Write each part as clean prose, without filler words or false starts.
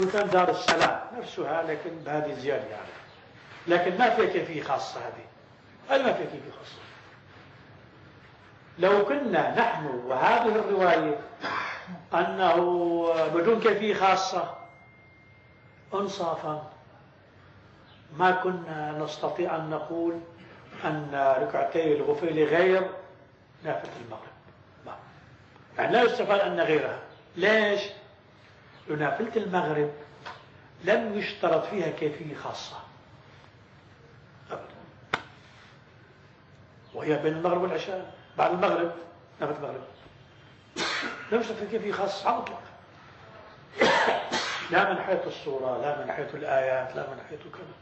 كان دار السلام نفسها لكن بهذه الزيادة يعني. لكن ما فيها كيفية خاصة هذه ما فيها كيفية خاصة. لو كنا نحن وهذه الرواية أنه بدون كيفية خاصة انصافا ما كنا نستطيع أن نقول أن ركعتي الغفيل غير نافلة المغرب. ما. يعني لا يستفاد أن غيرها. ليش؟ لأن نافلة المغرب لم يشترط فيها كيفية خاصة أبدا، وهي بين المغرب والعشاء. بعد المغرب نافلة المغرب لا يشترط فيها كيفية خاصة على الإطلاق، لا من حيث الصورة، لا من حيث الآيات، لا من حيث كذا.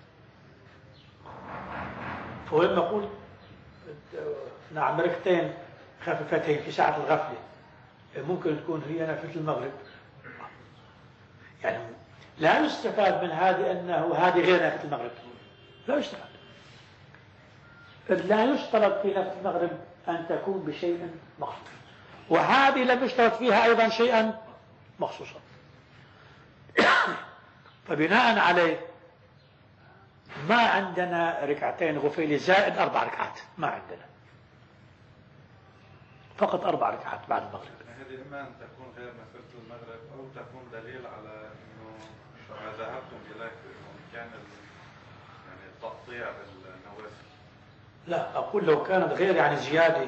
فهو نقول نعم ركعتين خفيفتين في ساعة الغفلة ممكن تكون هي نافلة المغرب. يعني لا يستفاد من هذه أنه هذه غير نافلة المغرب، لا يستفاد. لا يشترط في نافلة المغرب أن تكون بشيء مخصوص، وهذه لم يشترط فيها أيضا شيئا مخصوصا. فبناء عليه ما عندنا ركعتين غفيل زائد 4 ركعات، ما عندنا، فقط 4 ركعات بعد المغرب. هذه إما أن تكون غير نافلة المغرب أو تكون دليل على أنه ما ذهبتم إليه كان يعني تقطيع النوافل. لا أقول لو كانت غير يعني زيادة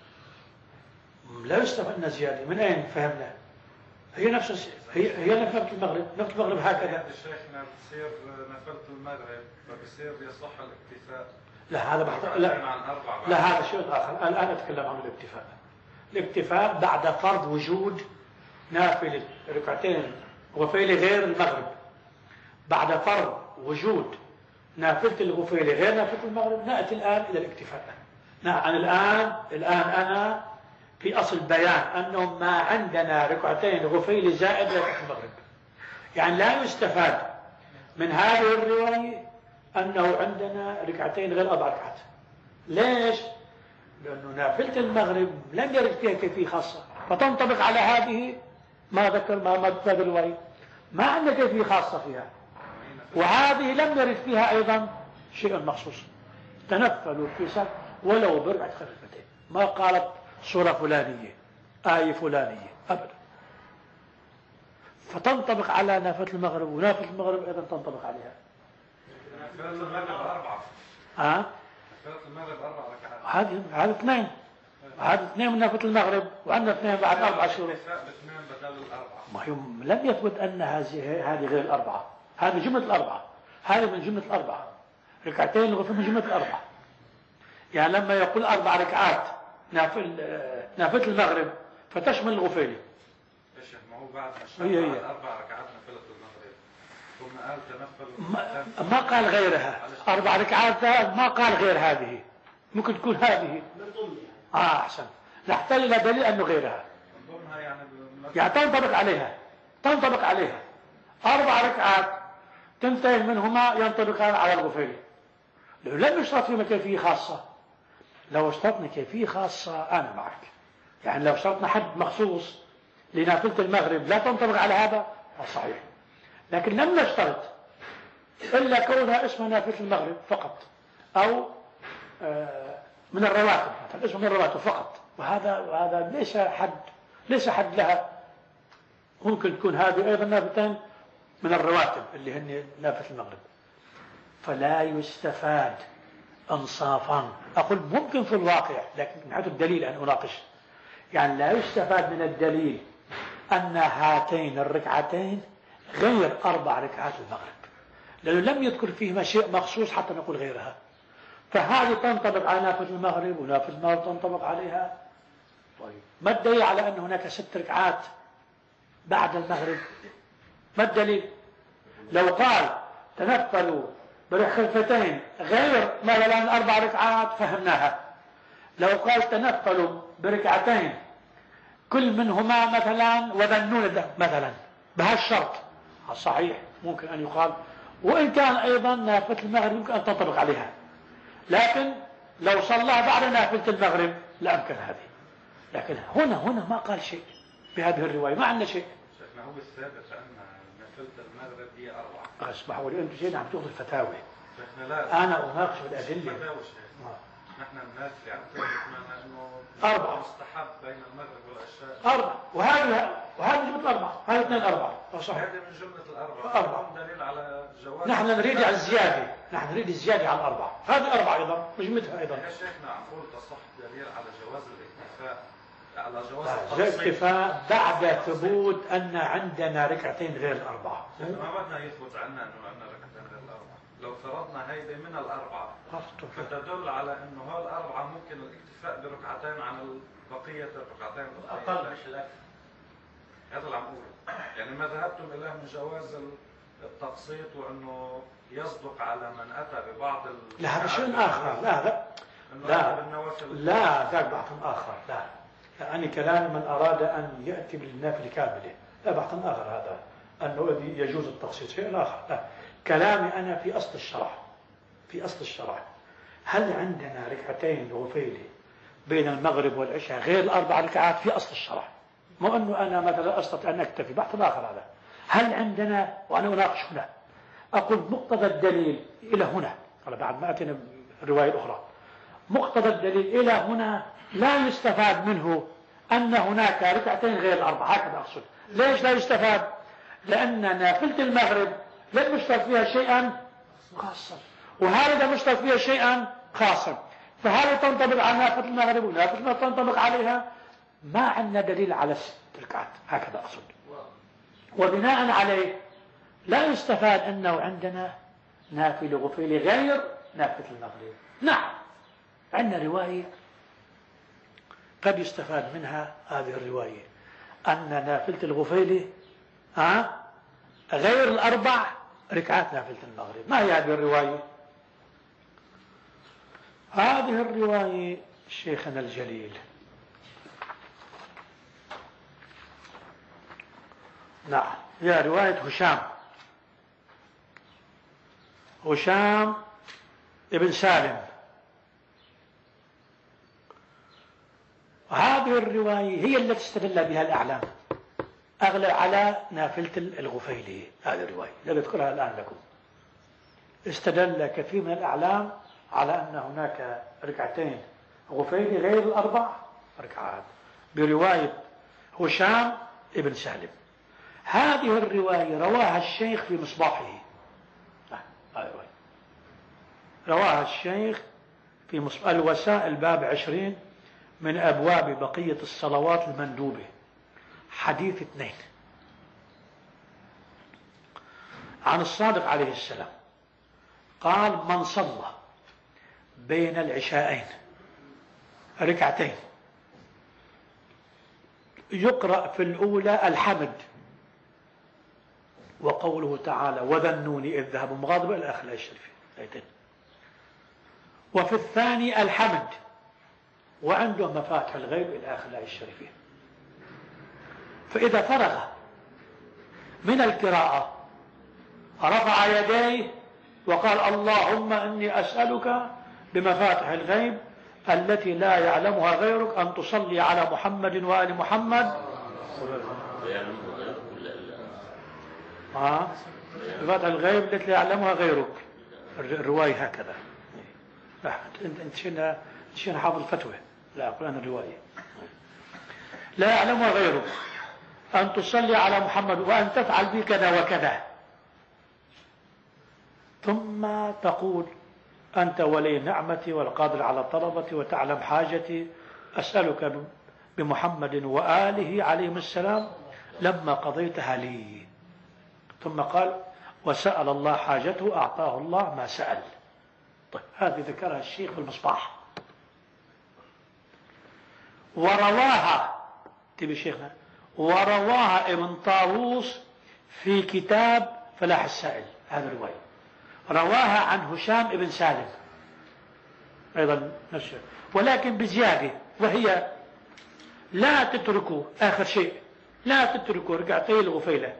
لا يستفدنا زيادة. من أين فهمنا؟ هي نفس هي نافلة المغرب. نافلة المغرب هكذا. الشيخنا بتصير نافلة المغرب فبصير يصح الاكتفاء. لا هذا لا هذا شيء آخر. الآن أتكلم عن الاكتفاء. الاكتفاء بعد فرض وجود نافلة ركعتين غفيل غير المغرب. بعد فرض وجود نافلة الغفيل غير نافلة المغرب نأتي الآن إلى الاكتفاء. نعم الآن أنا في أصل بيان أنه ما عندنا ركعتين غفيل زائد ركعة المغرب. يعني لا يستفاد من هذه الرواية أنه عندنا ركعتين غير 4 ركعات. ليش؟ لأنه نافلة المغرب لم يرد فيها كيفية خاصة، فتنطبق على هذه ما ذكر ما في الرواية، ما عندنا كيفية خاصة فيها. وهذه لم يرد فيها أيضا شيء مخصوص. تنفلوا في سنة ولو بربعة خفيفتين، ما قالت صورة فلانية آية فلانية أبدا. فتنطبق على نافلة المغرب، ونافلة المغرب أيضا تنطبق عليها. نافلة المغرب 4. نافلة المغرب 4 ركعات. هذه 2. هذه 2 من نافلة المغرب، وعندنا 2 بعد 4 شهور. الاثنين بدل ال4. ما هي لم يثبت أن هذه غير ال4. هذه جملة ال4. هذه من جملة ال4. ركعتين الغفل من جملة ال4. يعني لما يقول 4 ركعات نافلة المغرب فتشمل الغفيلي. ما هو بعد 4 ركعات نافلة المغرب ثم قال تنفل. ما قال غيرها. 4 ركعات ما قال غير هذه. ممكن تكون هذه. أحسن. نحتاج إلى دليل أنه غيرها. يعني تنطبق عليها 4 ركعات تنتهي منهما ينطبقان على الغفيلي. لم يشترط فيما كيفية خاصة. لو اشترطنا كيفية خاصة أنا معك. يعني لو اشترطنا حد مخصوص لنافلة المغرب لا تنطبق على هذا صحيح. لكن لم نشترط إلا كونها اسمها نافلة المغرب فقط، أو من الرواتب، اسم من الرواتب فقط. وهذا ليس حد لها. ممكن تكون هذه أيضا نافلتين من الرواتب اللي هن نافلة المغرب. فلا يستفاد انصافا. أقول ممكن في الواقع، لكن من حيث الدليل أن أناقش. يعني لا يستفاد من الدليل أن هاتين الركعتين غير 4 ركعات المغرب، لأنه لم يذكر فيهما شيء مخصوص حتى نقول غيرها. فهذه تنطبق على نافلة المغرب، ونافلة المغرب تنطبق عليها. طيب ما الدليل على أن هناك 6 ركعات بعد المغرب؟ ما الدليل؟ لو قال تنفلوا بركعتين غير مثلا 4 ركعات فهمناها. لو قال تنفلوا بركعتين كل منهما مثلا وذنون مثلا بهالشرط صحيح ممكن أن يقال، وإن كان أيضا نافلة المغرب يمكن أن تنطبق عليها. لكن لو صلى بعد نافلة المغرب لا أمكن هذه. لكن هنا ما قال شيء بهذه الرواية، ما عندنا شيء. شيخنا هو الثابت أن نافلة المغرب هي 4. اسمحوا لي، انتم جايين عم تاخذوا الفتاوى. شيخنا لا، انا اناقش بالادله. نحن الناس اللي عم تقول انه 4 مستحب بين المغرب والعشاء 4، وهذه مثل 4، هذه 2 4 صح. هذه من جملة 4 دليل على جواز. نحن نريد على الزيادة، نحن نريد الزيادة على 4، هذه 4 أيضا مجمدها أيضا. يا شيخنا عم قول تصح دليل على جواز الاكتفاء، على جواز الاكتفاء بعد ثبوت أن عندنا ركعتين غير الأربعة. ما بدنا يثبت عنا أنه عندنا ركعتين غير الأربعة، لو فرضنا هيدي من الأربعة فتدل على أنه هول الأربعة ممكن الاكتفاء بركعتين عن بقية الركعتين أقل مش الأكثر. هذا اللي عم قوله، يعني ما ذهبتم إليه من جواز التقسيط وأنه يصدق على من أتى ببعض لا هذا شيء آخر. لا ذاك بحث آخر. لا يعني كلام من أراد أن يأتي بالنافلة كاملة، لا بحث آخر هذا، أنه يجوز التقسيط شيء آخر. لا، كلامي أنا في أصل الشرع. في أصل الشرع هل عندنا ركعتين غفيلة بين المغرب والعشاء غير الأربع ركعات في أصل الشرع؟ مو أنه أنا مثلا أستطيع أن أكتفي، بحث آخر هذا. هل عندنا، وأنا أناقش هنا، أقول مقتضى الدليل إلى هنا، بعد ما أتينا الرواية الأخرى، مقتضى الدليل إلى هنا لا يستفاد منه أن هناك ركعتين غير الأربع، هكذا أقصد. ليش لا يستفاد؟ لأن نافلة المغرب لم يشترط فيها شيئا خاصا، وهذا مشترط فيها شيئا خاصا، فهذا تنطبق على نافلة المغرب ونافلة ما تنطبق عليها. ما عندنا دليل على 6 ركعات، هكذا أقصد. وبناء عليه لا يستفاد أنه عندنا نافلة غفيلة غير نافلة المغرب. نعم عندنا رواية قد يستفاد منها، هذه الرواية أن نافلة الغفيلة غير الأربع ركعات نافلة المغرب. ما هي هذه الرواية؟ هذه الرواية شيخنا الجليل نعم هي رواية هشام ابن سالم. وهذه الرواية هي التي استدل بها الأعلام أغلب على نافلة الغفيلة. هذه الرواية لا أذكرها الآن لكم. استدل كثير من الأعلام على أن هناك ركعتين غفيلة غير الأربع ركعات برواية هشام ابن سالم. هذه الرواية رواها الشيخ في مصباحه. رواها الشيخ في مصباح الوسائل باب 20 من أبواب بقية الصلوات المندوبة، حديث 2 عن الصادق عليه السلام قال: من صلى بين العشاءين ركعتين يقرأ في الأولى الحمد وقوله تعالى وذا النون إذ ذهبوا مغاضبا إلى آخر الآية الشريفة، وفي الثاني الحمد وعنده مفاتح الغيب إلى آخر الآية الشريفة. فإذا فرغ من القراءة رفع يديه وقال: اللهم إني أسألك بمفاتح الغيب التي لا يعلمها غيرك أن تصلي على محمد وآل محمد. مفاتح الغيب التي لا يعلمها غيرك. الرواية هكذا. انت شئنا حافظ الفتوى. لا أقول أنا الرواية. لا يعلمها غيرك أن تصلي على محمد وأن تفعل بي كذا وكذا، ثم تقول: أنت ولي نعمتي والقادر على طلبتي وتعلم حاجتي، أسألك بمحمد وآله عليهم السلام لما قضيتها لي. ثم قال: وسأل الله حاجته أعطاه الله ما سأل. طيب هذه ذكرها الشيخ في المصباح. ورواها تبي شيخنا ورواها ابن طاووس في كتاب فلاح السائل. هذا الرواية رواها عن هشام ابن سالم أيضا نفسه، ولكن بزيادة، وهي: لا تتركوا آخر شيء لا تتركوا ركعتي الغفيلة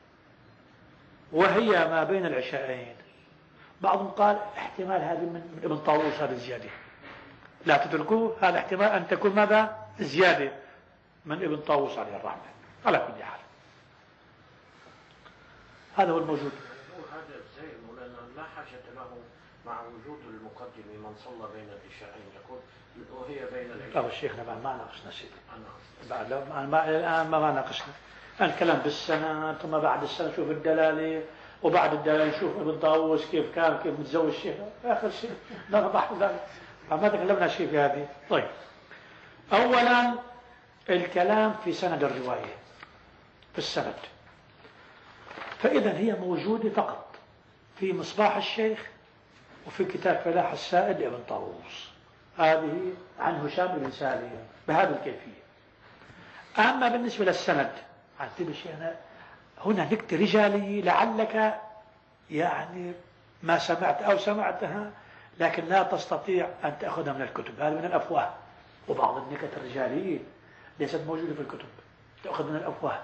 وهي ما بين العشاءين. بعضهم قال احتمال هذه من ابن طاووس، هذه الزيادة لا تتركوه، هذا احتمال أن تكون ماذا؟ زيادة من ابن طاووس عليه الرحمة. على كل حال هذا هو الموجود. هذا زي مولانا لا حاجة له مع وجود المقدم من صلى بين العشاءين، يقول وهي بين العشاء. الشيخنا ما ناقشنا شيء الآن ما ناقشنا الكلام بالسنة، ثم بعد السنة شوف الدلالة، وبعد الدلالة نشوف ابن طاووس كيف كان، كيف متزوج الشيخ، آخر شيء لا نضح ذلك، ما تكلمنا شيء في هذه. طيب، أولا الكلام في سند الرواية، في السند، فإذا هي موجودة فقط في مصباح الشيخ وفي كتاب فلاح السائل لابن طاووس، هذه عن هشام بن سالم بهذه الكيفية. أما بالنسبة للسند عن شيخنا هنا نكتة رجالية لعلك يعني ما سمعت أو سمعتها لكن لا تستطيع أن تأخذها من الكتب، هذا من الأفواه، وبعض النكت الرجالية ليست موجودة في الكتب، تأخذ من الأفواه.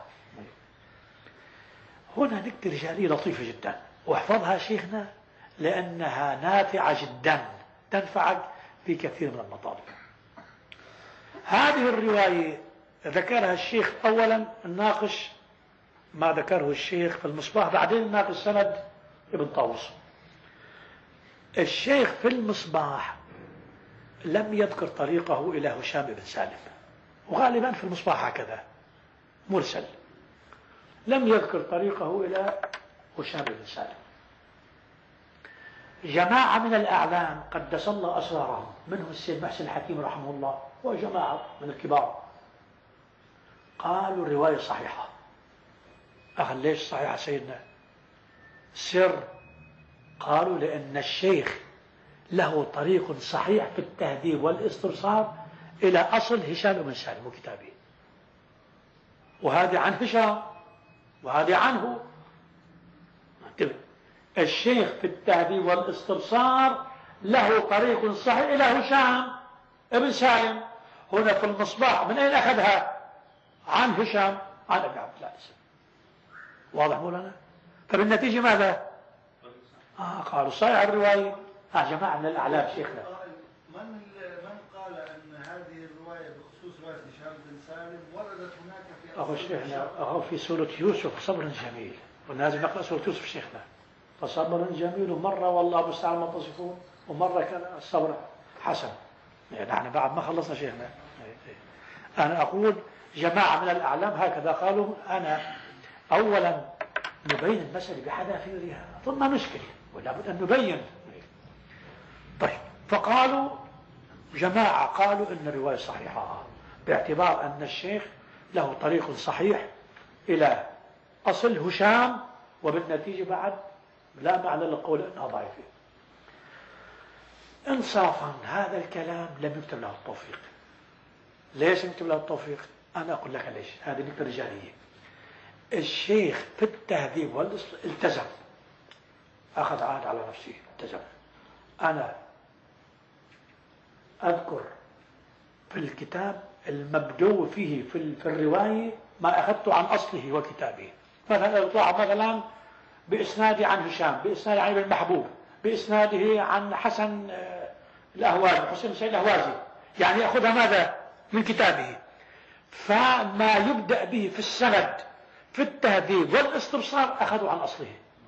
هنا نكتة رجالية لطيفة جدا، واحفظها شيخنا لأنها نافعة جدا، تنفعك في كثير من المطالب. هذه الرواية ذكرها الشيخ أولا الناقش ما ذكره الشيخ في المصباح، بعدين ناقش سند ابن طاووس. الشيخ في المصباح لم يذكر طريقه إلى هشام بن سالم، وغالبا في المصباح هكذا مرسل، لم يذكر طريقه إلى هشام بن سالم. جماعة من الأعلام قدس الله أسرارهم، منهم السيد محسن الحكيم رحمه الله وجماعة من الكبار، قالوا الرواية صحيحة. ليش صحيحة سيدنا؟ سر، قالوا لأن الشيخ له طريق صحيح في التهذيب والاستبصار إلى أصل هشام بن سالم وكتابه، وهذا عن هشام وهذا عنه. الشيخ في التهذيب والاستبصار له طريق صحيح إلى هشام بن سالم. هنا في المصباح من أين أخذها؟ عن هشام عن أبي عبد الله. واضح مولانا؟ فبالنتيجة ماذا؟ قالوا صحيح الرواية. جماعة من الأعلام شيخنا. من قال أن هذه الرواية بخصوص رواية هشام بن سالم وردت هناك في أخو شيخنا، في سورة يوسف صبر جميل، ولازم نقرأ سورة يوسف شيخنا، فصبر جميل، ومرة والله مستعان ما تصفون، ومرة كان الصبر حسن. يعني نحن بعد ما خلصنا شيخنا. أنا أقول جماعة من الأعلام هكذا قالوا. أنا أولا نبين المسألة بحذافيرها ثم نشكل، ولا بد أن نبين. طيب، فقالوا جماعة قالوا إن الرواية صحيحة باعتبار أن الشيخ له طريق صحيح إلى أصل هشام، وبالنتيجة بعد لا معنى للقول أنها ضعيفة. إنصافا هذا الكلام لم يكتب له التوفيق. ليش يكتب له التوفيق؟ أنا أقول لك ليش. هذه نكتة رجالية. الشيخ في التهذيب التزم، أخذ عهد على نفسه، التزم. أنا أذكر في الكتاب المبدو فيه في الرواية ما أخذته عن أصله وكتابه. مثلا بإسناده عن هشام، بإسناده عن ابن محبوب، بإسناده عن حسن الأهوازي، حسين سيد الأهوازي، يعني يأخذها ماذا؟ من كتابه. فما يبدأ به في السند في التهذيب والاستبصار أخذوا عن أصله.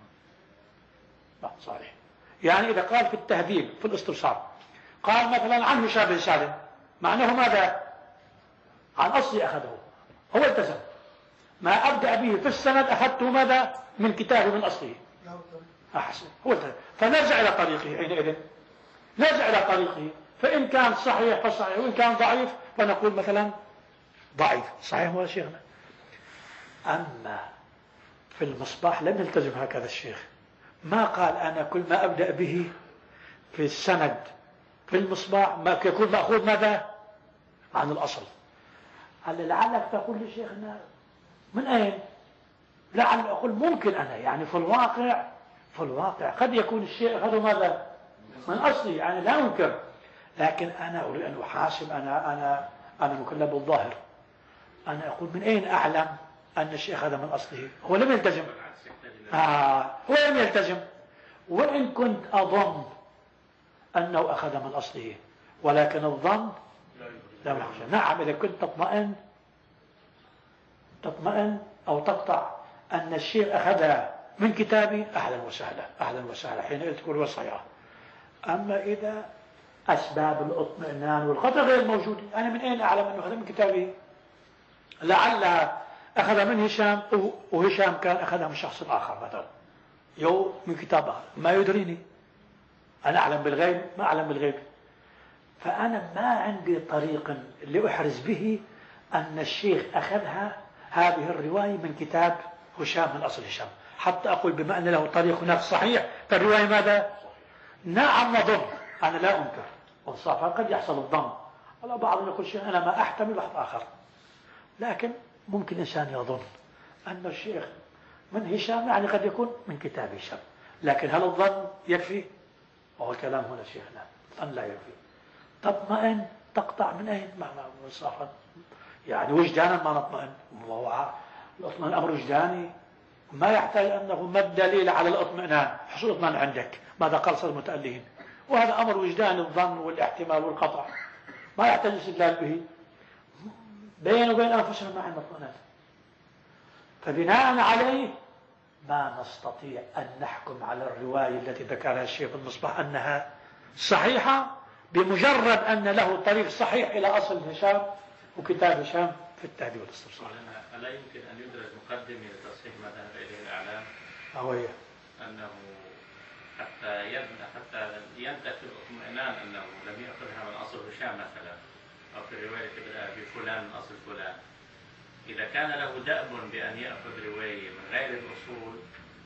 صحيح. يعني إذا قال في التهذيب في الاستبصار قال مثلا عن هشام بن سالم، معناه ماذا؟ عن أصله أخذه، هو التزم. ما أبدأ به في السند أخذته ماذا؟ من كتابه من أصله. أحسن، هو التزم. فنرجع إلى طريقه حينئذ، نرجع إلى طريقه، فإن كان صحيح فصحيح، وإن كان ضعيف فنقول مثلا ضعيف. صحيح هو شيخنا. أما في المصباح لم يلتزم هكذا الشيخ، ما قال أنا كل ما أبدأ به في السند في المصباح ما يكون مأخوذ ماذا؟ عن الأصل. لعلك تقول لي شيخنا من أين؟ لعل أقول ممكن أنا يعني في الواقع قد يكون الشيء أخذه ماذا؟ من أصلي، يعني لا أنكر، لكن أنا أريد أن أحاسب. أنا مكلف بالظاهر. أنا أقول من أين أعلم أن الشيء أخذ من أصله؟ هو لم يلتزم. هو لم يلتزم، وإن كنت أظن أنه أخذ من أصله، ولكن الظن لا يحسن. نعم، إذا كنت تطمئن أو تقطع أن الشيء أخذ من كتابي أهلا وسهلا أهلا وسهلا، حين تقول وصية. أما إذا أسباب الاطمئنان والخطأ غير موجودة، أنا من أين أعلم أنه هذا من كتابه؟ لعلها أخذ من هشام، وهشام كان أخذها من شخص آخر مثلا، من كتاب آخر، ما يدريني. أنا أعلم بالغيب؟ ما أعلم بالغيب. فأنا ما عندي طريق اللي أحرز به أن الشيخ أخذها هذه الرواية من كتاب هشام من أصل هشام، حتى أقول بما أن له طريق هناك صحيح فالرواية ماذا؟ نعم نظن، أنا لا أنكر وانصافا قد يحصل الظن، ولا بعض يقول شيء أنا ما أحتمل واحد آخر، لكن ممكن إنسان يظن أن الشيخ من هشام، يعني قد يكون من كتاب هشام، لكن هل الظن يكفي؟ وهو الكلام هنا شيخنا الظن لا يكفي. تطمئن تقطع من أين؟ ما انصافا يعني وجدانا ما نطمئن، الاطمئنان أمر وجداني، ما يحتاج أنه ما الدليل على الاطمئنان؟ حصول اطمئنان عندك، ماذا قال صدر المتألهين؟ وهذا أمر وجداني، الظن والاحتمال والقطع ما يحتاج استدلال به، بين وبين أنفسنا ما عندنا اطمئنان. فبناء عليه ما نستطيع أن نحكم على الرواية التي ذكرها الشيخ المصباح أنها صحيحة بمجرد أن له طريق صحيح إلى أصل هشام وكتاب هشام في التهذيب والاستبصار. ألا يمكن أن يدرج مقدمة لتصحيح ما ذهب إليه الإعلام؟ هي أنه حتى ينتفي الاطمئنان أنه لم يأخذها من أصل هشام مثلا، أو في الرواية بفلان من أصل فلان. إذا كان له دأب بأن يأخذ رواية من غير الأصول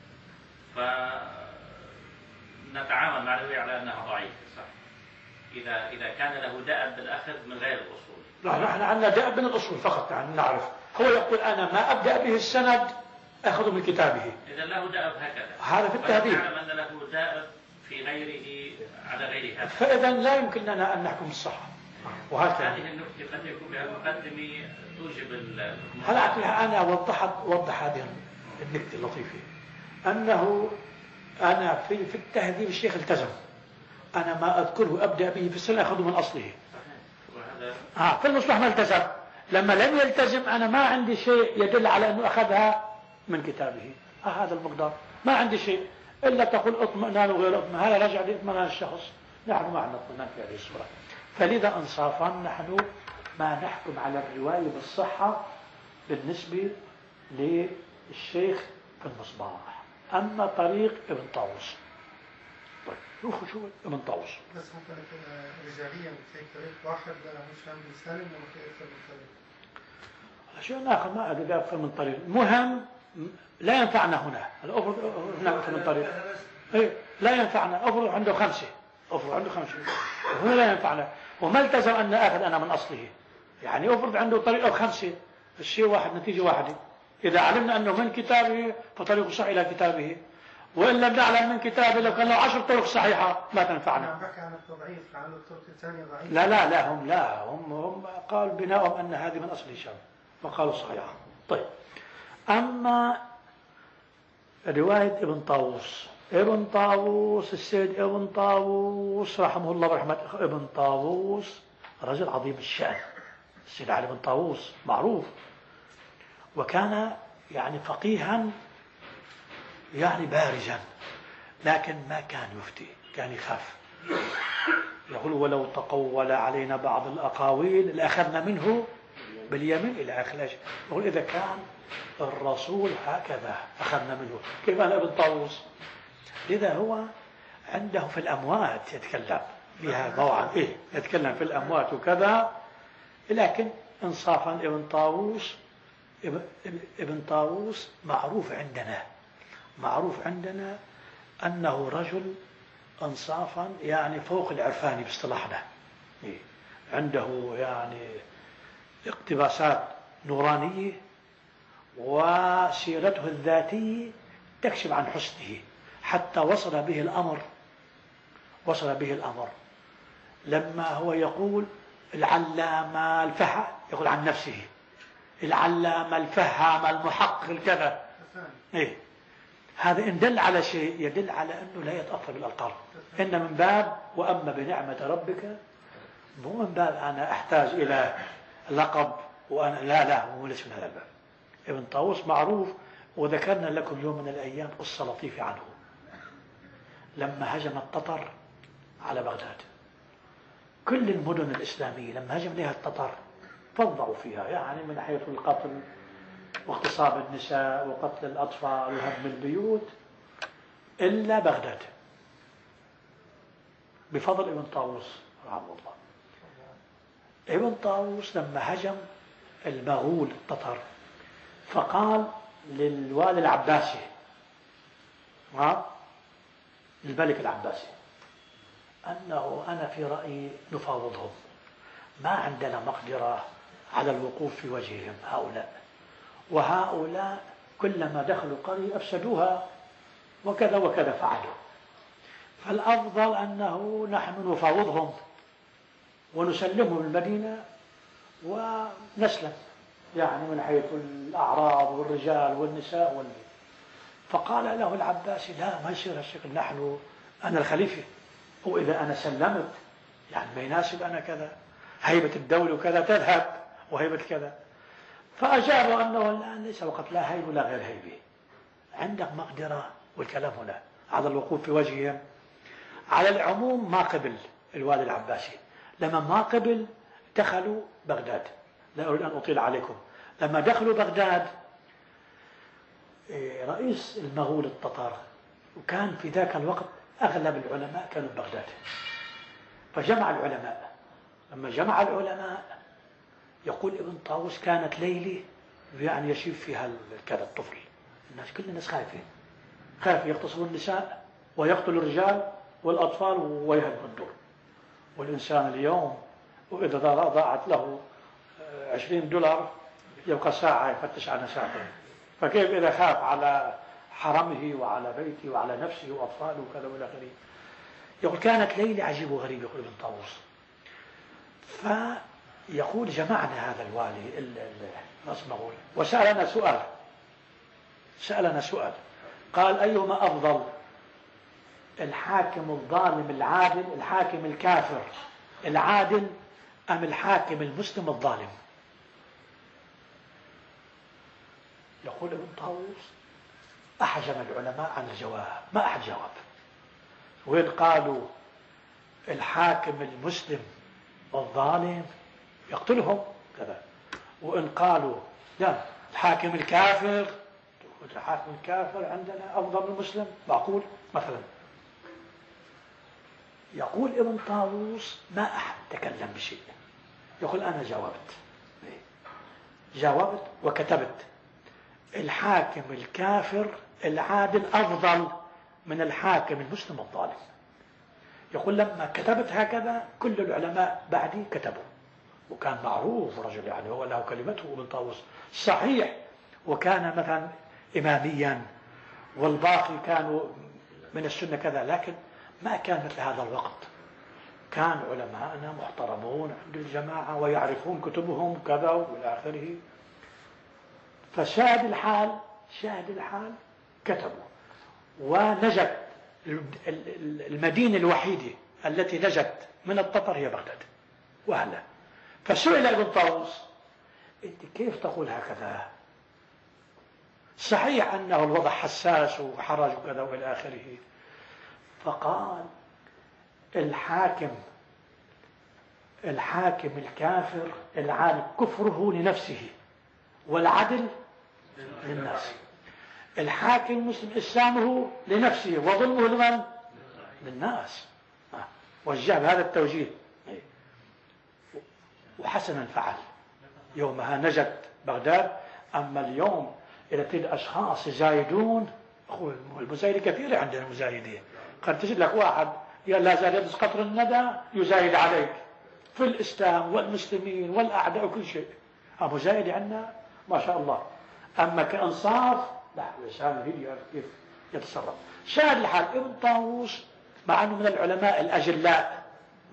فنتعامل مع الرواية على أنها ضعيفة، صح؟ إذا كان له دأب بالأخذ من غير الأصول. لا، نحن عندنا دأب من الأصول فقط، يعني نعرف. هو يقول أنا ما أبدأ به السند أخذ من كتابه. إذا له دأب هكذا، هذا في التهذيب. ونعلم أن له دأب في غيره على غير هذا، فإذا لا يمكن لنا أن نحكم الصحة. وهكذا هذه النقطة قد يكون بها المقدمة توجب هلا أنا وضح هذه النقطة اللطيفة، أنه أنا في التهذيب الشيخ التزم، أنا ما أذكره أبدأ به في السنة أخذه من أصله. في المصلح ما التزم، لما لم يلتزم أنا ما عندي شيء يدل على أنه أخذها من كتابه، هذا المقدار، ما عندي شيء إلا تقول اطمئنان وغير اطمئنان، هذا رجع لاطمئنان الشخص، نحن ما عندنا اطمئنان في هذه الصورة. فلذا انصافا نحن ما نحكم على الرواية بالصحة بالنسبة للشيخ في المصباح. أما طريق ابن طاووس، طيب شو ابن طاووس بس ممكن رجاليا في طريق واحد هشام بن سالم ولا في أكثر من طريق؟ شو ناخذ ما أدري أكثر من طريق، مهم لا ينفعنا هنا، الأفرض هناك أكثر من طريق، لا ينفعنا، أفرض عنده خمسة، وهنا لا ينفعنا، وما التزم أن أخذ أنا من أصله، يعني أفرض عنده طريق أو خمسة، الشيء واحد نتيجة واحدة. إذا علمنا أنه من كتابه فطريقه صحيح إلى كتابه، وإن لم نعلم من كتابه لو كان له 10 طرق صحيحة ما تنفعنا. بحكي عن التضعيف، عن الطرق الثانية ضعيفة. لا هم قال بناءهم أن هذه من أصل هشام فقالوا صحيحة. طيب، أما رواية ابن طاووس السيد ابن طاووس رحمه الله ورحمة ابن طاووس رجل عظيم الشأن، السيد علي بن طاووس معروف، وكان يعني فقيها يعني بارزا، لكن ما كان يفتي، كان يخاف، يقول ولو تقول علينا بعض الأقاويل لأخذنا منه باليمين إلى آخر الأشياء. يقول إذا كان الرسول هكذا أخذنا منه، كيف أنا ابن طاووس؟ لذا هو عنده في الأموات يتكلم بها موعد، يتكلم في الأموات وكذا، لكن إنصافا ابن طاووس معروف عندنا أنه رجل إنصافا يعني فوق العرفاني باصطلاحنا، عنده يعني اقتباسات نورانية، وسيرته الذاتية تكشف عن حسنه، حتى وصل به الأمر لما هو يقول العلامة الفهم، يقول عن نفسه العلامة الفهم المحقق الكذا، هذا إن دل على شيء يدل على أنه لا يتأثر بالألقاب، إن من باب وأما بنعمة ربك، مو من باب أنا أحتاج إلى لقب وأنا لا هو ليس من هذا الباب. ابن طاووس معروف وذكرنا لكم يوم من الأيام قصة لطيفة عنه لما هجم التتر على بغداد. كل المدن الإسلامية لما هجم لها التتر فضعوا فيها، يعني من حيث القتل واغتصاب النساء وقتل الأطفال وهدم البيوت، إلا بغداد بفضل ابن طاووس رحمه الله. ابن طاووس لما هجم المغول التتر فقال للوالي العباسي للملك العباسي أنه أنا في رأيي نفاوضهم، ما عندنا مقدرة على الوقوف في وجههم هؤلاء، وهؤلاء كلما دخلوا قرية أفسدوها وكذا وكذا فعلوا، فالأفضل أنه نحن نفاوضهم ونسلمهم المدينة ونسلم، يعني من حيث الأعراض والرجال والنساء فقال له العباسي لا، ما يصير هالشكل، أنا الخليفة، وإذا أنا سلمت يعني ما يناسب أنا كذا، هيبة الدولة وكذا تذهب وهيبة كذا. فأجابوا أنه الآن ليس وقت لا هيبة ولا غير هيبة، عندك مقدرة، والكلام هنا على الوقوف في وجههم. على العموم ما قبل الوالي العباسي، لما ما قبل دخلوا بغداد. لا أريد أن أطيل عليكم. لما دخلوا بغداد رئيس المغول التتار، وكان في ذاك الوقت أغلب العلماء كانوا ببغداد، فجمع العلماء. لما جمع العلماء يقول ابن طاووس كانت ليلة يعني يشيب فيها كذا الطفل، كل الناس خايف يغتصبوا النساء ويقتلوا الرجال والأطفال ويهدموا الدور. والإنسان اليوم وإذا ضاعت له $20 يبقى ساعة يفتش عنها ساعتين، فكيف إذا خاف على حرمه وعلى بيته وعلى نفسه وأطفاله وكذا وإلى آخره. يقول كانت ليلة عجيبة وغريبة، يقول ابن طاووس. فيقول جمعنا هذا الوالي المغول سألنا سؤال، قال أيهما أفضل، الحاكم الظالم العادل، الحاكم الكافر العادل، أم الحاكم المسلم الظالم؟ يقول ابن طاووس أحجم العلماء عن الجواب، ما أحد جواب. وين قالوا الحاكم المسلم الظالم يقتلهم كذا، وإن قالوا لا الحاكم الكافر، الحاكم الكافر عندنا أفضل من المسلم، معقول مثلا. يقول ابن طاووس ما أحد تكلم بشيء. يقول أنا جاوبت وكتبت الحاكم الكافر العادل أفضل من الحاكم المسلم الظالم. يقول لما كتبت هكذا كل العلماء بعدي كتبوا، وكان معروف رجل يعني هو له كلمته ابن طاووس صحيح، وكان مثلا إماميا والباقي كانوا من السنة كذا، لكن ما كان مثل هذا الوقت. كان علماءنا محترمون عند الجماعة ويعرفون كتبهم كذا وإلى آخره. فشاهد الحال كتبوا، ونجت المدينة الوحيدة التي نجت من التتر هي بغداد وأهلها. فسئل ابن طاووس أنت كيف تقول هكذا؟ صحيح أنه الوضع حساس وحرج وكذا وإلى آخره. فقال الحاكم الكافر العادل كفره لنفسه والعدل للناس، الحاكم المسلم إسلامه لنفسه وظلمه لمن؟ للناس. وجه بهذا التوجيه، وحسنا فعل. يومها نجت بغداد. أما اليوم إذا تجد أشخاص يزايدون، المزايدة كثيرة عندنا مزايدين، قد تجد لك واحد لا زال يدرس قطر الندى يزايد عليك في الإسلام والمسلمين والأعداء وكل شيء، مزايدة عندنا ما شاء الله. أما كإنصاف لا، الإنسان يريد يعرف كيف يتصرف. شاهد الحال ابن طاووس مع أنه من العلماء الأجلاء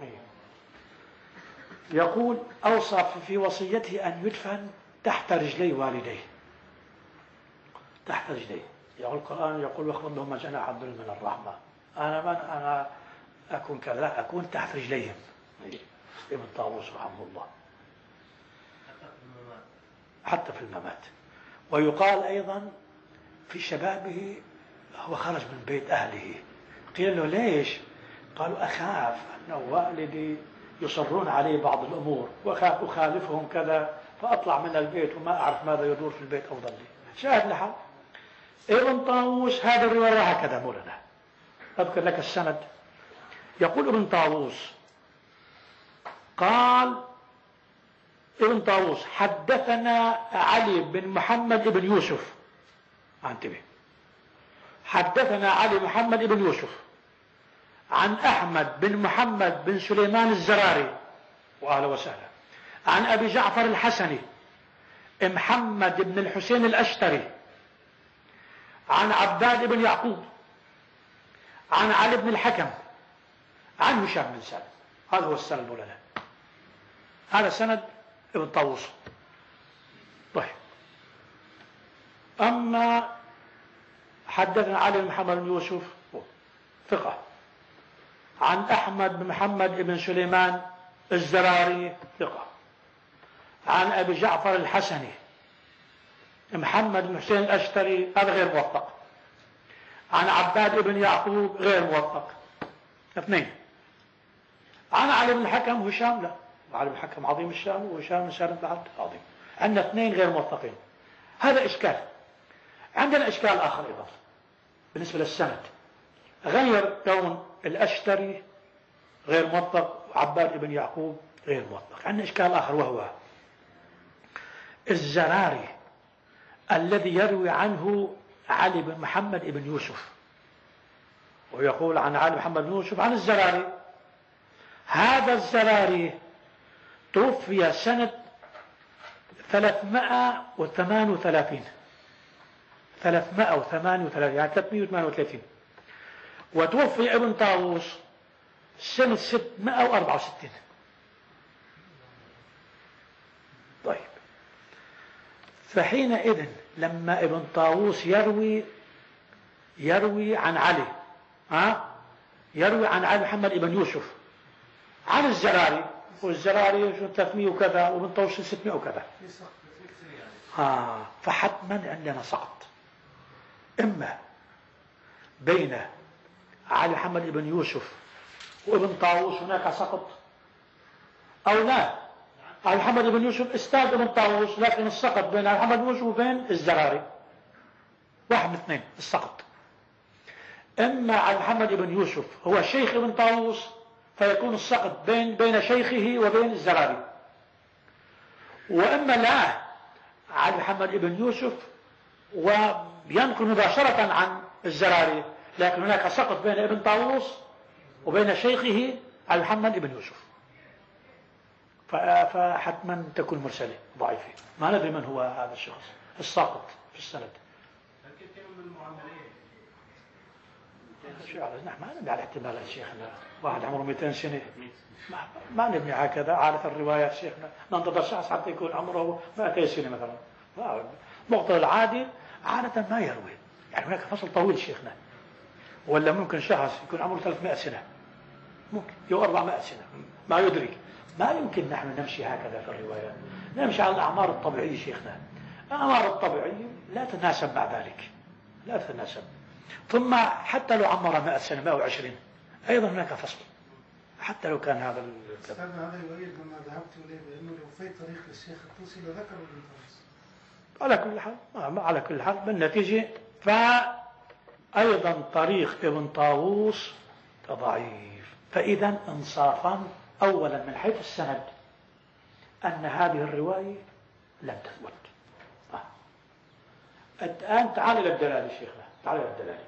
يقول أوصى في وصيته أن يدفن تحت رجلي والديه، تحت رجليه. يقول القرآن يقول واخفض لهما جناح الذل من الرحمة. أنا أكون كذا، لا أكون تحت رجليهم. ابن طاووس رحمه الله حتى في الممات. ويقال أيضا في شبابه هو خرج من بيت أهله. قيل له ليش؟ قالوا أخاف أن والدي يصرون علي بعض الأمور وأخاف أخالفهم كذا فأطلع من البيت وما أعرف ماذا يدور في البيت أفضل لي. شاهد لحال ابن طاووس هذا الرواية هكذا مولانا. أذكر لك السند. يقول ابن طاووس قال ابن طاووس حدثنا علي بن محمد بن يوسف. انتبه، حدثنا علي محمد بن يوسف عن أحمد بن محمد بن سليمان الزراري وأهلا وسهلا، عن أبي جعفر الحسني محمد بن الحسين الأشتري، عن عباد بن يعقوب، عن علي بن الحكم، عن هشام بن سالم. هذا هو السند مولانا، هذا سند ابن طاووس. طيب، أما حدثنا علي بن محمد بن يوسف ثقة، عن أحمد بن محمد بن سليمان الزراري ثقة، عن أبي جعفر الحسني محمد بن حسين الأشتري هذا غير موثق، عن عباد بن يعقوب غير موثق. اثنين. عن علي بن الحكم هشام لا، علي بن الحكم عظيم الشام وهشام بن سالم بعد عظيم. عندنا اثنين غير موثقين. هذا إشكال. عندنا إشكال آخر أيضا بالنسبة للسند، غير كون الأشتري غير موثق وعباد بن يعقوب غير موثق. عندنا إشكال آخر وهو الزراري الذي يروي عنه علي بن محمد بن يوسف، ويقول عن علي محمد بن يوسف عن الزراري. هذا الزراري توفي سنة 338 يعني 338، وتوفي ابن طاووس سنة 664. طيب، فحينئذ لما ابن طاووس يروي عن علي يروي عن علي محمد بن يوسف عن الزراري، والزراري 300 وكذا وابن طاووس 600 وكذا، فحتما عندنا سقط. إما بين علي محمد بن يوسف وابن طاووس هناك سقط، أو لا، علي محمد بن يوسف استاذ ابن طاووس لكن السقط بين علي محمد بن يوسف وبين الزراري، واحد من اثنين السقط. إما علي محمد بن يوسف هو شيخ ابن طاووس فيكون السقط بين شيخه وبين الزراري، وإما لا، علي محمد بن يوسف وينقل مباشرة عن الزراري لكن هناك سقط بين ابن طاووس وبين شيخه علي محمد بن يوسف، فحتما تكون مرسلة ضعيفة. ما ندري من هو هذا الشخص الساقط في السند. نحن ما نبني على احتمالات شيخنا، واحد عمره 200 سنة ما نبني هكذا. عادة الروايات شيخنا ننتظر شخص حتى يكون عمره 200 سنة مثلا. مقتضى العادي عادة ما يروي، يعني هناك فصل طويل شيخنا. ولا ممكن شخص يكون عمره 300 سنة، ممكن يو 400 سنة، ما يدرك. ما يمكن نحن نمشي هكذا في الروايات، نمشي على الأعمار الطبيعية شيخنا. الأعمار الطبيعية لا تتناسب مع ذلك، لا تتناسب. ثم حتى لو عمر 100 سنة 120 أيضا هناك فصل، حتى لو كان هذا أستاذ هذا يؤيد ما ذهبت إليه بأنه لو في طريق للشيخ الطوسي لذكر ابن طاووس. على كل حال بالنتيجة فأيضا طريق ابن طاووس ضعيف. فإذا انصافا أولا من حيث السند أن هذه الرواية لم تثبت. الآن تعال إلى الدلالة شيخنا، تعال إلى الدلالة.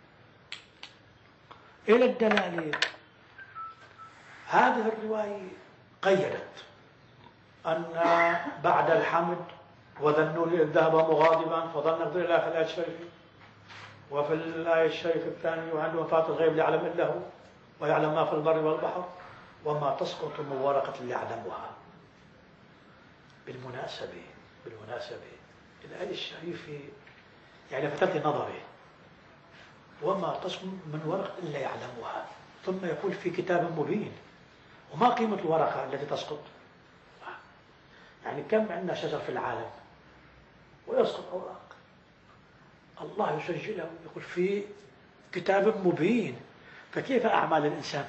إلى الدلالة هذه الرواية قيدت أن بعد الحمد وذنون إذ ذهب مغاضبا فظن نقدر الله في الآية الشريفة، وفي الآية الشريفة الثانية وعنده مفاتيح الغيب لا يعلم إلا هو ويعلم ما في البر والبحر وما تسقط من ورقة يعلمها. بالمناسبة الآية الشريفة يعني لفتت نظري، وما تسقط من ورقة إلا يعلمها، ثم يقول في كتاب مبين. وما قيمة الورقة التي تسقط؟ يعني كم عندنا شجر في العالم ويسقط الله يسجله، يقول في كتاب مبين. فكيف أعمال الإنسان؟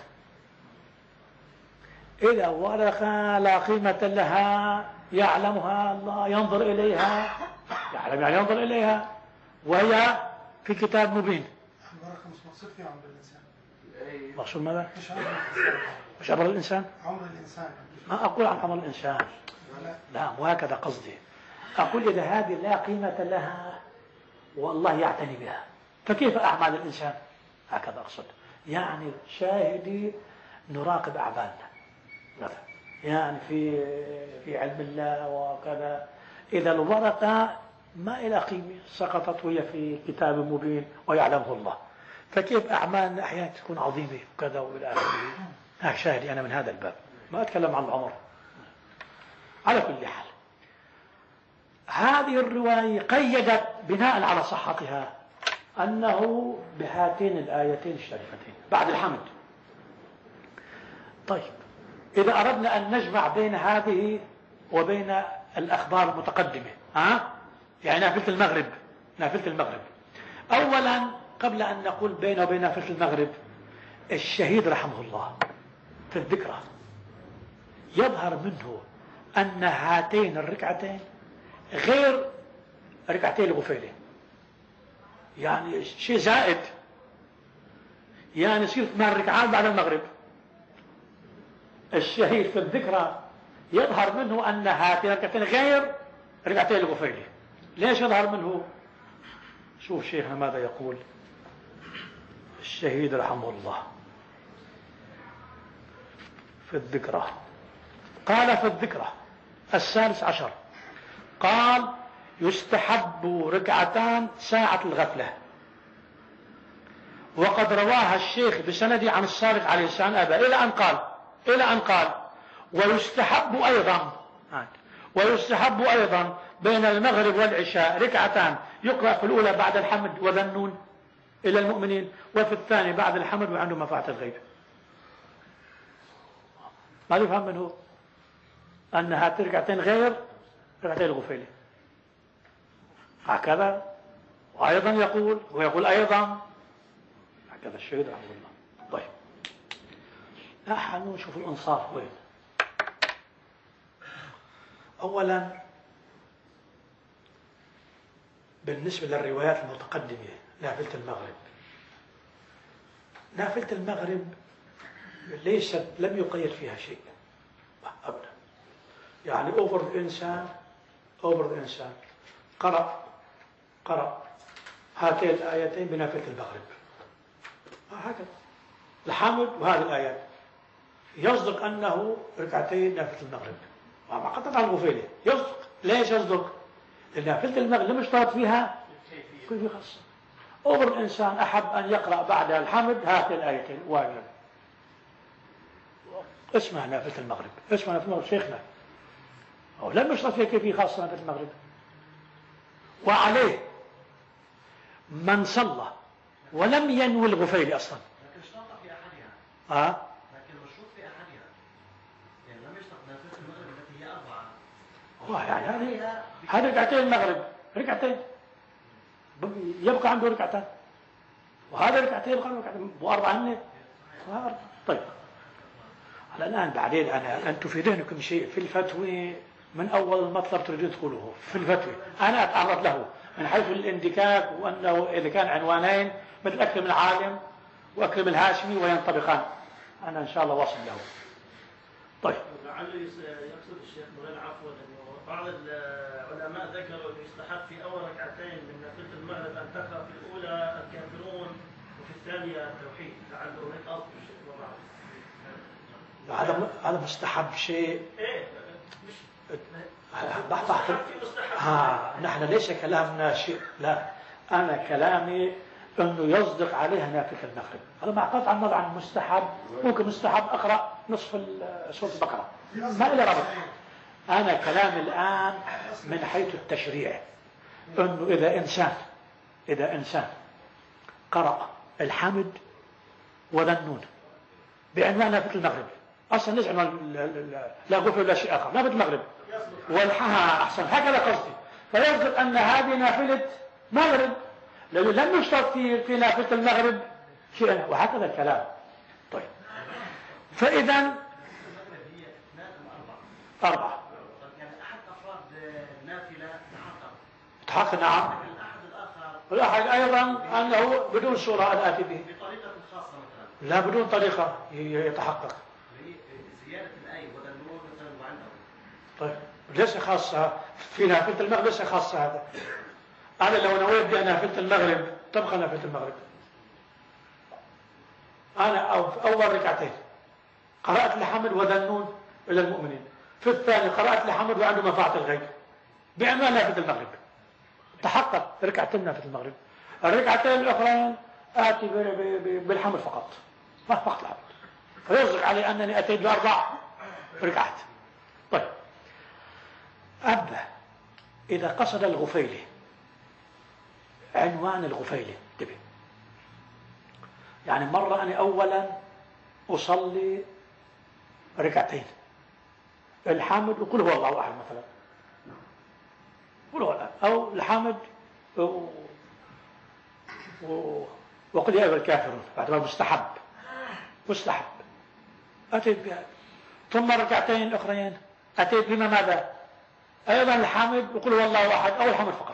إذا ورقة لا قيمة لها يعلمها الله، ينظر إليها، يعلم يعني ينظر إليها، وهي في كتاب مبين. الورقة مش مقصود في عمر الإنسان. مقصود ماذا؟ مش عمر الإنسان. مش عمر الإنسان؟ عمر الإنسان. ما أقول عن عمر الإنسان، لا مو هكذا قصدي. أقول إذا هذه لا قيمة لها والله يعتني بها، فكيف أعمال الإنسان؟ هكذا أقصد. يعني شاهدي نراقب أعمالنا مثلا، يعني في علم الله وكذا. إذا الورقة ما إلى قيمة، سقطت وهي في كتاب مبين ويعلمه الله، فكيف أعمالنا أحيانا تكون عظيمة وكذا وإلى آخره. هاك شاهدي أنا من هذا الباب، ما أتكلم عن العمر. على كل حال هذه الرواية قيدت بناء على صحتها أنه بهاتين الآيتين الشريفتين بعد الحمد. طيب إذا أردنا أن نجمع بين هذه وبين الأخبار المتقدمة، يعني نافلة المغرب، أولا قبل أن نقول بين وبين نافلة المغرب، الشهيد رحمه الله في الذكرى يظهر منه أن هاتين الركعتين غير ركعتين الغفيلة، يعني شيء زائد، يعني يصير 8 ركعات بعد المغرب. الشهيد في الذكرى يظهر منه أن هاتين الركعتين غير ركعتين الغفيلة. ليش يظهر منه؟ شوف شيخنا ماذا يقول الشهيد رحمه الله في الذكرى. قال في الذكرى 13 قال يستحب ركعتان ساعة الغفلة، وقد رواها الشيخ بسندي عن الصادق عليه السلام أبا إلى أن قال ويستحب أيضا بين المغرب والعشاء ركعتان يقرأ في الأولى بعد الحمد وذنون إلى المؤمنين، وفي الثاني بعد الحمد وعنده مفاتيح الغيب. ما يفهم منه أن هاتين ركعتين غير ركعتين الغفيلة، هكذا. وأيضا يقول أيضا هكذا الشهيد رحمه الله. طيب نحن نشوف الإنصاف وين. أولا بالنسبة للروايات المتقدمة نافلة المغرب لم يقيد فيها شيء أبدا، يعني أوفر الإنسان قرأ هاتين الآيتين بنافلة المغرب، هكذا الحمد وهذه الآيات يصدق أنه ركعتين نافلة المغرب، وما قطعت عن الغفيلة يصدق. ليش يصدق؟ لأن نافلة المغرب لم يشترط فيها كيفية خاصة. أوفر الإنسان أحب أن يقرأ بعد الحمد هاتين الآيتين واجب. اسمها نافلة المغرب شيخنا، أو لم يشترط فيها كيفية خاصة نافلة المغرب. وعليه من صلى ولم ينوي الغفيل أصلا، لكن اشترط في أحدها، لكن مشروط في أحدها، يعني لم يشترط نافلة المغرب التي هي 4. يعني هذه ركعتين المغرب ركعتين يبقى عنده ركعتان، وهذا ركعتين يبقى عنده ركعتين، وأربعة هن. طيب على الآن بعدين أن تفيدونكم شيء في الفتوى من أول المطلب تريدون تقوله في الفتوى، أنا أتعرض له من حيث الاندكاك، وأنه إذا كان عنوانين مثل أكرم العالم وأكرم الهاشمي وينطبقان، أنا إن شاء الله واصل له. طيب لعله يقصد الشيخ بغير عفوا أنه بعض العلماء ذكروا أنه يستحق في أول ركعتين من نافلة المغرب أن تقرأ في الأولى الكافرون وفي الثانية التوحيد، لعله هيك قصد الشيخ هذا مستحب شيء. إيه نحن ليس كلامنا شيء، لا أنا كلامي أنه يصدق عليها نافلة المغرب. هذا مع قطع النظر عن المستحب، ممكن مستحب أقرأ نصف سورة البقرة ما إلى ربط. أنا كلامي الآن من حيث التشريع، أنه إذا إنسان قرأ الحمد وذنون بعنوان نافلة المغرب، أصلا ليس عنوان لا غفل ولا شيء آخر، نافلة المغرب والحها أحسن، هكذا قصدي. فيصدق أن هذه نافلة مغرب، لأنه لم يشترط في نافلة المغرب شيئا، وهكذا الكلام. طيب، فإذا المغرب هي 4. يعني أحد أفراد نافلة تحقق. نعم. الأحد الآخر والأحد أيضا أنه بدون صورة الآتي به، بطريقة خاصة مثلا. لا بدون طريقة يتحقق. زيادة الآية وذنون مثلا وعنده. طيب، ليس خاصة في نافلة المغرب، ليس خاصة هذا. أنا لو نويت بنافلة المغرب تبقى نافلة المغرب. أنا أول ركعتين قرأت لحمد وذنون إلى المؤمنين، في الثاني قرأت لحمد وعنده منفعة الغيب، بعنوان نافلة المغرب. تحقق ركعتين نافلة المغرب. الركعتين الأخرين آتي بالحمد فقط، ما فقط الحمد، فيصدق علي أنني أتيت ب4 ركعات. طيب، أما إذا قصد الغفيلي عنوان الغفيلي، انتبه، يعني مرة أنا أولا أصلي ركعتين الحامد وقل هو الله أحد مثلا، قل هو الآن، أو الحامد وقل يا أيها الكافرون، باعتبار مستحب أتيت بها. ثم الركعتين الأخرين أتيت بما ماذا؟ أيضا الحامد وقل هو الله أحد أو الحمد فقط.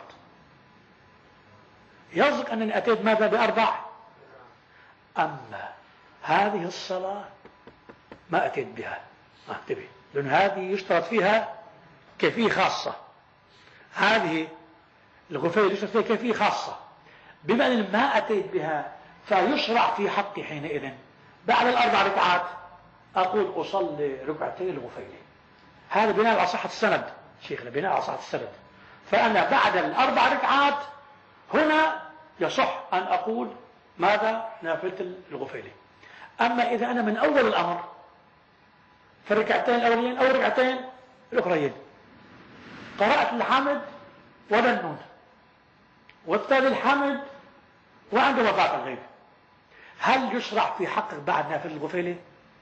يصدق أنني أتيت ماذا ب4. أما هذه الصلاة ما أتيت بها، انتبه، لأن هذه يشترط فيها كيفية خاصة. هذه الغفير يشترط فيها كيفية خاصة، بما أن ما أتيت بها فيشرع في حقي حينئذ بعد ال4 ركعات أقول أصلي ركعتين الغفير. هذا بناء على صحة السند شيخنا، بناء على صحة السند. فأنا بعد ال4 ركعات هنا يصح أن أقول ماذا؟ نافلة الغفيلي. أما إذا أنا من أول الأمر فالركعتين الأولين أو الركعتين الأخرين قرأت الحمد وذنون، والثاني الحمد وعنده وفاة الغيب، هل يشرع في حقك بعد نافلة الغفيلي؟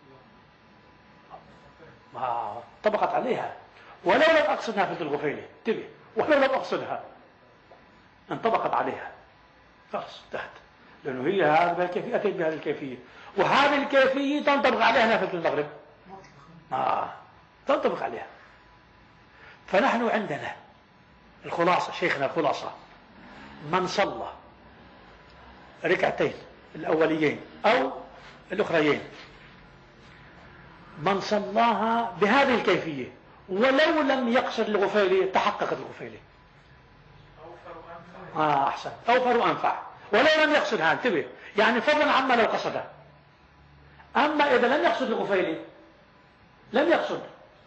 ما طبقت عليها، ولو لم أقصد نافلة الغفيلي، انتبه، ولو لم أقصدها انطبقت عليها، خلاص انتهت، لأنه هي هذه الكيفية، أتيت بهذه الكيفية، وهذه الكيفية تنطبق عليها نافلة المغرب، تنطبق عليها. فنحن عندنا الخلاصة شيخنا، الخلاصة من صلى ركعتين الأوليين أو الأخريين، من صلاها بهذه الكيفية ولو لم يقصد الغفيلي تحققت الغفيلي. أحسن، أوفر وأنفع، ولو لم يقصدها، انتبه، يعني فضلا عما لو قصدها. أما إذا لم يقصد الغفيلي، لم يقصد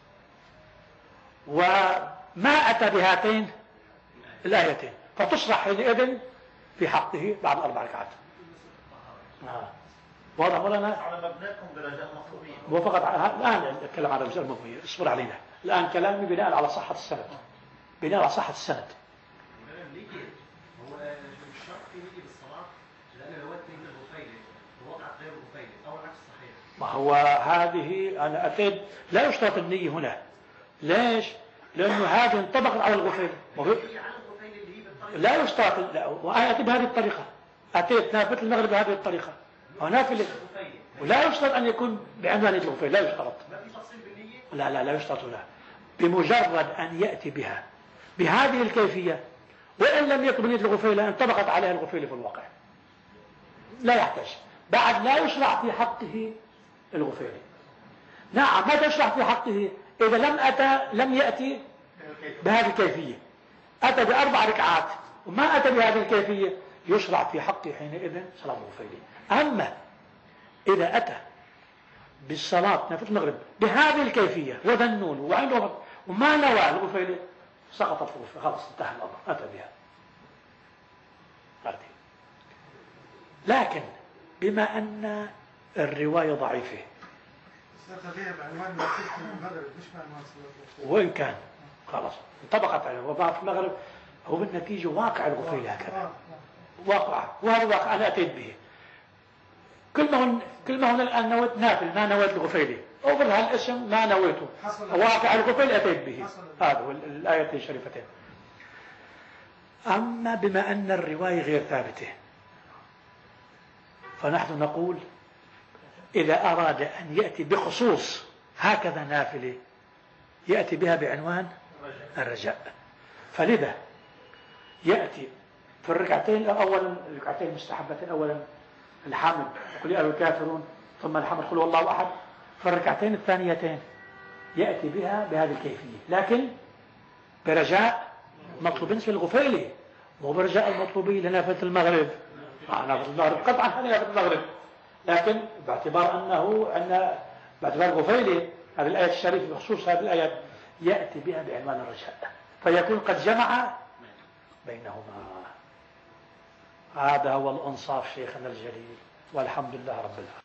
وما أتى بهاتين الآيتين، فتصرح حينئذ في حقه بعد 4 ركعات. واضح ولا لا؟ على مبناكم برجاء مطلوبين. وفقط الآن نتكلم عن الرجال المطلوبين، اصبر علينا. الآن كلامي بناء على صحة السند، بناء على صحة السند. هو الشرط يجي بالصلاة، لأن لو أتي من الغفيلي ووضعت غير الغفيلي أو العكس صحيح. ما هو هذه أنا أتيت، لا يشترط النية هنا. ليش؟ لأنه هذه انطبقت على الغفيلي. لا يشترط، لا، وأنا أتي بهذه الطريقة، أتيت نافلة المغرب بهذه الطريقة، ونافلة، ولا يشترط أن يكون بعنوان الغفيل، لا يشترط. ما في تفصيل بالنية؟ لا يشترط له، بمجرد أن يأتي بها بهذه الكيفية، وإن لم يكن بنية الغفيلة انطبقت عليها الغفيلة في الواقع، لا يحتاج. بعد لا يشرع في حقه الغفيلة. نعم، متى يشرع في حقه؟ إذا لم يأتي بهذه الكيفية، أتى ب4 ركعات وما أتى بهذه الكيفية، يشرع في حقه حينئذ صلاة الغفيلة. أما إذا أتى بالصلاة نافلة المغرب بهذه الكيفية وذنون وعنده وما نوى الغفيلة، سقطت الغفيلة، خلاص انتهى الأمر، أتى بها. لكن بما أن الرواية ضعيفة، وإن كان خلاص انطبقت عليه وبقى في المغرب، هو بالنتيجة واقع الغفيلة هكذا، واقع، وهذا واقع أنا أتيت به. كل ما هنا الآن نويت نافل، ما نويت الغفيلي، أوفر هالاسم ما نويته، واقع الغفيل أتيت به. هذا هو الآيتين الشريفتين. أما بما أن الرواية غير ثابتة فنحن نقول إذا أراد أن يأتي بخصوص هكذا نافلة يأتي بها بعنوان الرجاء. فلذا يأتي في الركعتين أولا، الركعتين المستحبتين أولا الحمد قل يا أيها الكافرون، ثم الحمد قل هو الله أحد. في الركعتين الثانيتين يأتي بها بهذه الكيفية، لكن برجاء مطلوب بالنسبة للغفيلي، مو برجاء المطلوبي لنافلة المغرب. نافلة المغرب قطعا هذه نافلة المغرب، لكن باعتبار أن باعتبار غفيلي هذه الآية الشريفة بخصوص هذه الآيات يأتي بها بعنوان الرجاء، فيكون قد جمع بينهما. هذا هو الإنصاف شيخنا الجليل، والحمد لله رب العالمين.